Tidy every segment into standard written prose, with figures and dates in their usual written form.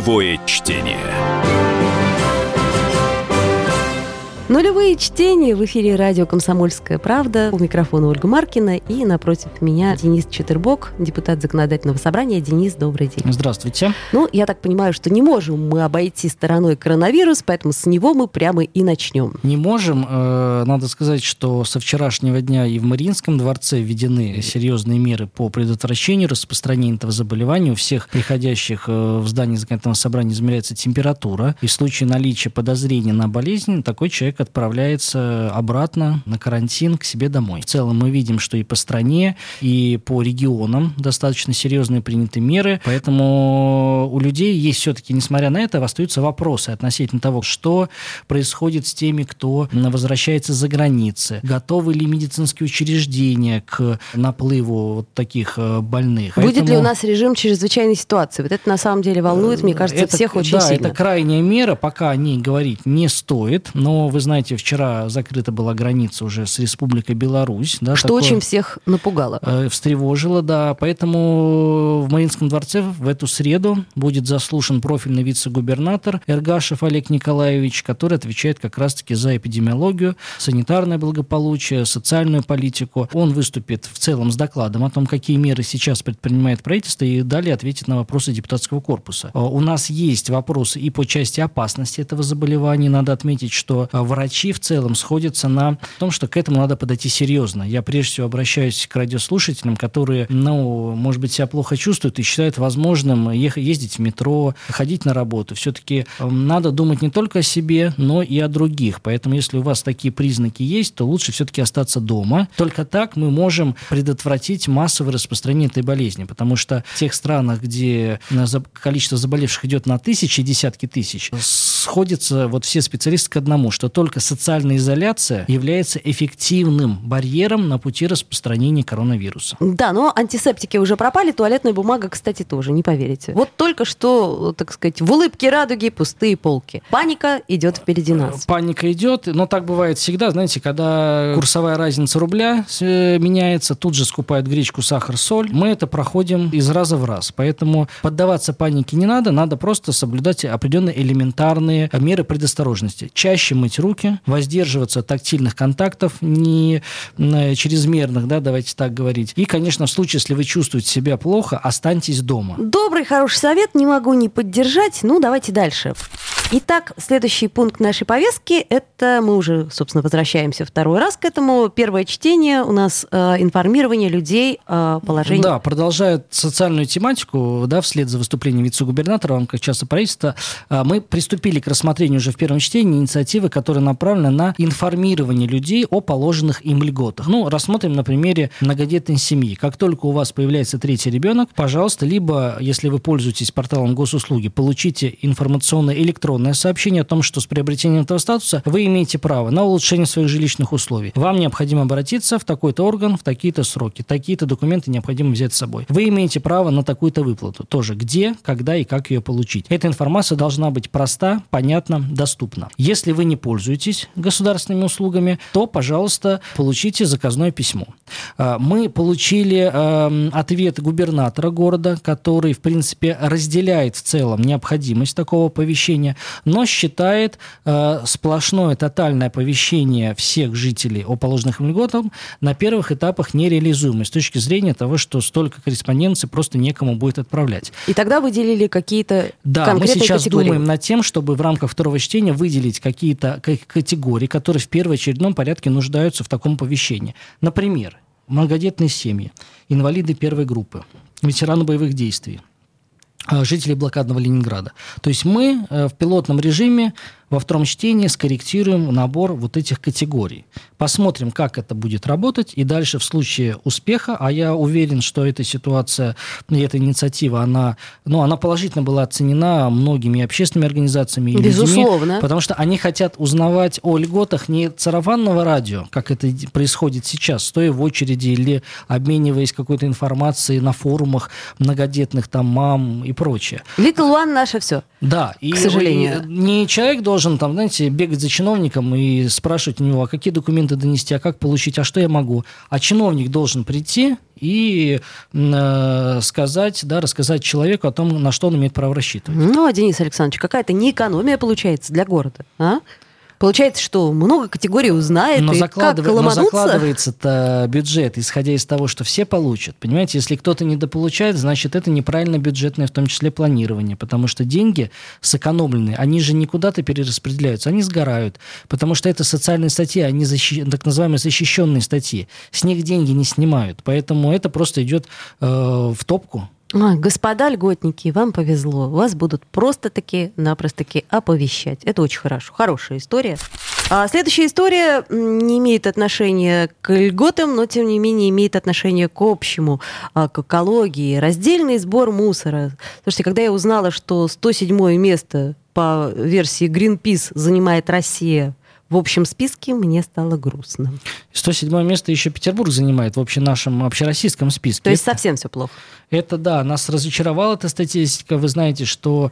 Нулевое чтение. Нулевые чтения. В эфире радио «Комсомольская правда». У микрофона Ольга Маркина. И напротив меня Денис Четырбок, депутат Законодательного собрания. Денис, добрый день. Здравствуйте. Я так понимаю, что не можем мы обойти стороной коронавирус, поэтому с него мы прямо и начнем. Не можем. Надо сказать, что со вчерашнего дня и в Мариинском дворце введены серьезные меры по предотвращению распространения этого заболевания. У всех приходящих в здание Законодательного собрания измеряется температура. И в случае наличия подозрения на болезнь, такой человек отправляется обратно на карантин к себе домой. В целом мы видим, что и по стране, и по регионам достаточно серьезные приняты меры, поэтому у людей есть все-таки, несмотря на это, остаются вопросы относительно того, что происходит с теми, кто возвращается за границы, готовы ли медицинские учреждения к наплыву вот таких больных. Будет ли у нас режим чрезвычайной ситуации? Вот это на самом деле волнует, мне кажется, всех очень сильно. Да, это крайняя мера, пока о ней говорить не стоит, но вы знаете, вчера закрыта была граница уже с Республикой Беларусь. Да, что очень всех напугало. Встревожило, да. Поэтому в Мариинском дворце в эту среду будет заслушан профильный вице-губернатор Эргашев Олег Николаевич, который отвечает как раз-таки за эпидемиологию, санитарное благополучие, социальную политику. Он выступит в целом с докладом о том, какие меры сейчас предпринимает правительство, и далее ответит на вопросы депутатского корпуса. У нас есть вопросы и по части опасности этого заболевания. Надо отметить, что врачи в целом сходятся на том, что к этому надо подойти серьезно. Я прежде всего обращаюсь к радиослушателям, которые, может быть, себя плохо чувствуют и считают возможным ездить в метро, ходить на работу. Все-таки надо думать не только о себе, но и о других. Поэтому, если у вас такие признаки есть, то лучше все-таки остаться дома. Только так мы можем предотвратить массовое распространение этой болезни. Потому что в тех странах, где количество заболевших идет на тысячи, десятки тысяч, сходятся все специалисты к одному, что только социальная изоляция является эффективным барьером на пути распространения коронавируса. Да, но антисептики уже пропали, туалетная бумага, кстати, тоже, не поверите. Вот только что, так сказать, в улыбке радуги пустые полки. Паника идет впереди нас. Паника идет, но так бывает всегда, знаете, когда курсовая разница рубля меняется, тут же скупают гречку, сахар, соль. Мы это проходим из раза в раз, поэтому поддаваться панике не надо, надо просто соблюдать определенные элементарные меры предосторожности. Чаще мыть руки, воздерживаться от тактильных контактов, не чрезмерных, да, давайте так говорить. И, конечно, в случае, если вы чувствуете себя плохо, останьтесь дома. Добрый, хороший совет, не могу не поддержать. Давайте дальше. Итак, следующий пункт нашей повестки, это мы уже, собственно, возвращаемся второй раз к этому. Первое чтение у нас информирование людей о положении. Да, продолжая социальную тематику, да, вслед за выступлением вице-губернатора в рамках часа правительства, мы приступили к рассмотрению уже в первом чтении инициативы, которая направлена на информирование людей о положенных им льготах. Рассмотрим на примере многодетной семьи. Как только у вас появляется третий ребенок, пожалуйста, либо, если вы пользуетесь порталом госуслуги, получите информационное электронное сообщение о том, что с приобретением этого статуса вы имеете право на улучшение своих жилищных условий. Вам необходимо обратиться в такой-то орган в такие-то сроки. Такие-то документы необходимо взять с собой. Вы имеете право на такую-то выплату. Тоже где, когда и как ее получить. Эта информация должна быть проста, понятна, доступна. Если вы не пользуетесь государственными услугами, то, пожалуйста, получите заказное письмо. Мы получили ответ губернатора города, который, в принципе, разделяет в целом необходимость такого оповещения, но считает сплошное тотальное оповещение всех жителей о положенных им льготах на первых этапах нереализуемым с точки зрения того, что столько корреспонденции просто некому будет отправлять. И тогда выделили какие-то конкретные категории. Да, мы сейчас думаем над тем, чтобы в рамках второго чтения выделить какие-то категории, которые в первоочередном порядке нуждаются в таком оповещении. Например, многодетные семьи, инвалиды первой группы, ветераны боевых действий, жителей блокадного Ленинграда. То есть мы в пилотном режиме во втором чтении скорректируем набор вот этих категорий. Посмотрим, как это будет работать, и дальше в случае успеха, а я уверен, что эта ситуация, эта инициатива, она положительно была оценена многими общественными организациями и безусловно, людьми, потому что они хотят узнавать о льготах не сарафанного радио, как это происходит сейчас, стоя в очереди или обмениваясь какой-то информацией на форумах многодетных мам и прочее. Little One наше все. Да, к сожалению. Не человек должен должен там, знаете, бегать за чиновником и спрашивать у него, а какие документы донести, а как получить, а что я могу. А чиновник должен прийти и сказать, да, рассказать человеку о том, на что он имеет право рассчитывать. Ну, Денис Александрович, какая-то неэкономия получается для города, а? Получается, что много категорий узнает, но и как ломануться... Но закладывается-то бюджет, исходя из того, что все получат. Понимаете, если кто-то недополучает, значит, это неправильно бюджетное, в том числе планирование, потому что деньги сэкономленные, они же не куда-то перераспределяются, они сгорают, потому что это социальные статьи, они так называемые защищенные статьи. С них деньги не снимают, поэтому это просто идет в топку. Господа льготники, вам повезло. Вас будут просто-таки оповещать. Это очень хорошо. Хорошая история. Следующая история не имеет отношения к льготам, но, тем не менее, имеет отношение к общему, к экологии. Раздельный сбор мусора. Слушайте, когда я узнала, что 107-е место по версии Greenpeace занимает Россия в общем списке, мне стало грустно. 107 место еще Петербург занимает в нашем общероссийском списке. То есть совсем все плохо. Это да, нас разочаровала эта статистика. Вы знаете, что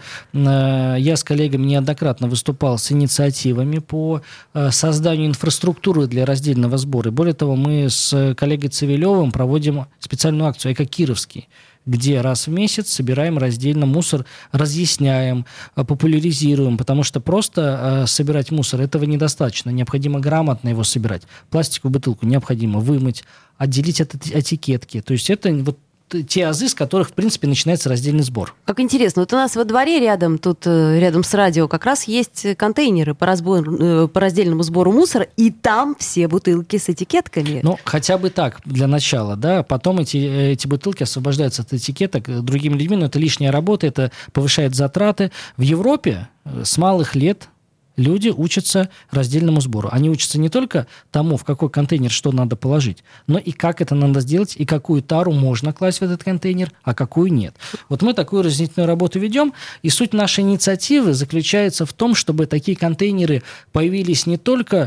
я с коллегами неоднократно выступал с инициативами по созданию инфраструктуры для раздельного сбора. И более того, мы с коллегой Цивилевым проводим специальную акцию «Эко-Кировский», где раз в месяц собираем раздельно мусор, разъясняем, популяризируем, потому что просто собирать мусор этого недостаточно, необходимо грамотно его собирать. Пластиковую бутылку необходимо вымыть, отделить от этикетки. То есть это вот те азы, с которых, в принципе, начинается раздельный сбор. Как интересно. Вот у нас во дворе рядом с радио, как раз есть контейнеры по раздельному сбору мусора, и там все бутылки с этикетками. Ну, хотя бы так, для начала, да. Потом эти бутылки освобождаются от этикеток другими людьми, но это лишняя работа, это повышает затраты. В Европе с малых лет люди учатся раздельному сбору. Они учатся не только тому, в какой контейнер что надо положить, но и как это надо сделать, и какую тару можно класть в этот контейнер, а какую нет. Вот мы такую разъяснительную работу ведем, и суть нашей инициативы заключается в том, чтобы такие контейнеры появились не только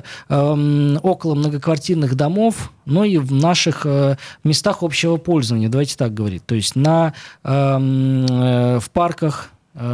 около многоквартирных домов, но и в наших местах общего пользования, давайте так говорить. То есть в парках,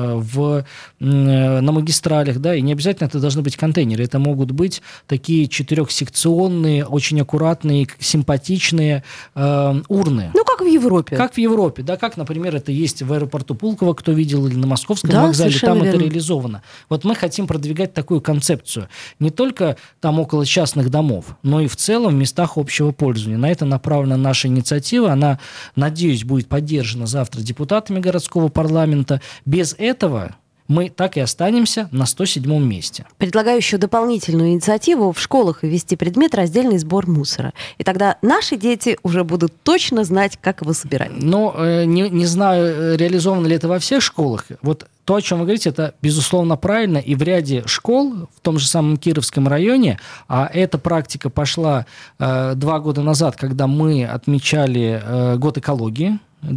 на магистралях, да, и не обязательно это должны быть контейнеры, это могут быть такие 4-секционные, очень аккуратные, симпатичные урны. Ну, как в Европе. Как в Европе, да, как, например, это есть в аэропорту Пулково, кто видел, или на Московском вокзале, там верно. Это реализовано. Вот мы хотим продвигать такую концепцию. Не только там около частных домов, но и в целом в местах общего пользования. На это направлена наша инициатива, она, надеюсь, будет поддержана завтра депутатами городского парламента. Без этого мы так и останемся на 107-м месте. Предлагаю еще дополнительную инициативу в школах ввести предмет раздельный сбор мусора. И тогда наши дети уже будут точно знать, как его собирать. Но не знаю, реализовано ли это во всех школах. Вот то, о чем вы говорите, это, безусловно, правильно. И в ряде школ, в том же самом Кировском районе, а эта практика пошла 2 года назад, когда мы отмечали год экологии,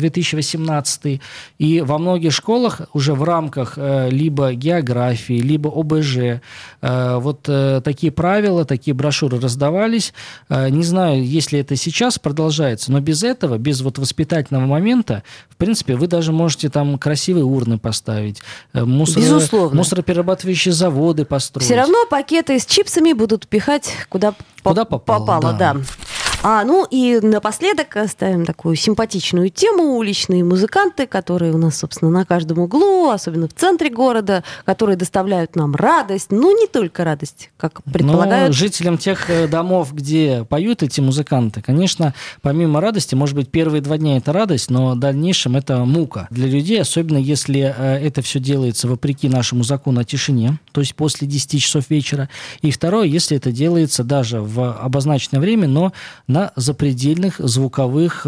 2018, и во многих школах уже в рамках либо географии, либо ОБЖ вот такие правила, такие брошюры раздавались. Не знаю, если это сейчас продолжается, но без этого, без вот воспитательного момента, в принципе, вы даже можете там красивые урны поставить, мусороперерабатывающие заводы построить. Все равно пакеты с чипсами будут пихать куда попало, да. Ну и напоследок оставим такую симпатичную тему. Уличные музыканты, которые у нас, собственно, на каждом углу, особенно в центре города, которые доставляют нам радость. Ну, не только радость, как предполагают. Жителям тех домов, где поют эти музыканты, конечно, помимо радости, может быть, первые 2 дня это радость, но в дальнейшем это мука для людей, особенно если это все делается вопреки нашему закону о тишине, то есть после 10 часов вечера. И второе, если это делается даже в обозначенное время, но на запредельных звуковых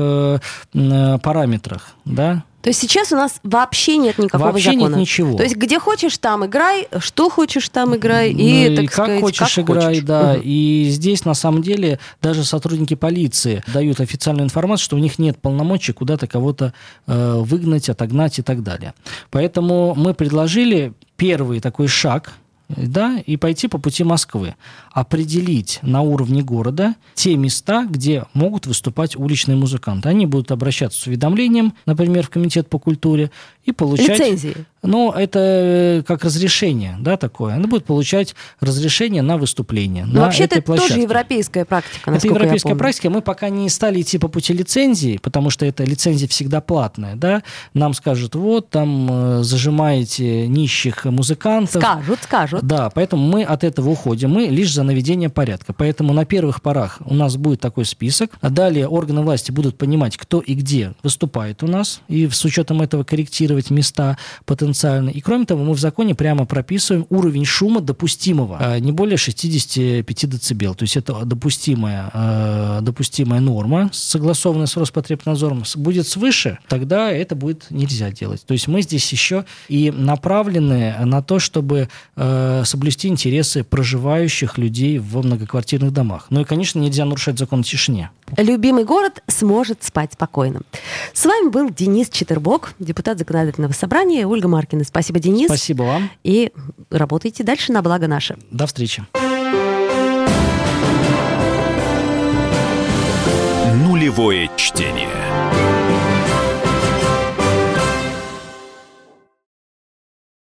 параметрах, да? То есть сейчас у нас вообще нет никакого вообще закона. Нет ничего. То есть где хочешь, там играй, что хочешь, там играй, и, так как сказать, хочешь, как играй, хочешь. да. Угу. И здесь, на самом деле, даже сотрудники полиции дают официальную информацию, что у них нет полномочий куда-то кого-то выгнать, отогнать и так далее. Поэтому мы предложили первый такой шаг, да, и пойти по пути Москвы. Определить на уровне города те места, где могут выступать уличные музыканты. Они будут обращаться с уведомлением, например, в Комитет по культуре, и получать... Лицензии. Ну, это как разрешение, да, такое. Она будет получать разрешение на выступление на вообще-то этой площадке. Это тоже европейская практика, Это европейская практика. Мы пока не стали идти по пути лицензии, потому что эта лицензия всегда платная, да. Нам скажут, вот, там зажимаете нищих музыкантов. Скажут. Да, поэтому мы от этого уходим. Мы лишь за наведение порядка. Поэтому на первых порах у нас будет такой список. А далее органы власти будут понимать, кто и где выступает у нас, и с учетом этого корректировать места потенциально. И кроме того, мы в законе прямо прописываем уровень шума допустимого, не более 65 дБ. То есть это допустимая норма, согласованная с Роспотребнадзором. Будет свыше, тогда это будет нельзя делать. То есть мы здесь еще и направлены на то, чтобы соблюсти интересы проживающих людей в многоквартирных домах. Ну и, конечно, нельзя нарушать закон о тишине. Любимый город сможет спать спокойно. С вами был Денис Четербок, депутат Законодательного собрания, Ольга Маркина. Спасибо, Денис. Спасибо вам. И работайте дальше на благо наше. До встречи. Нулевое чтение.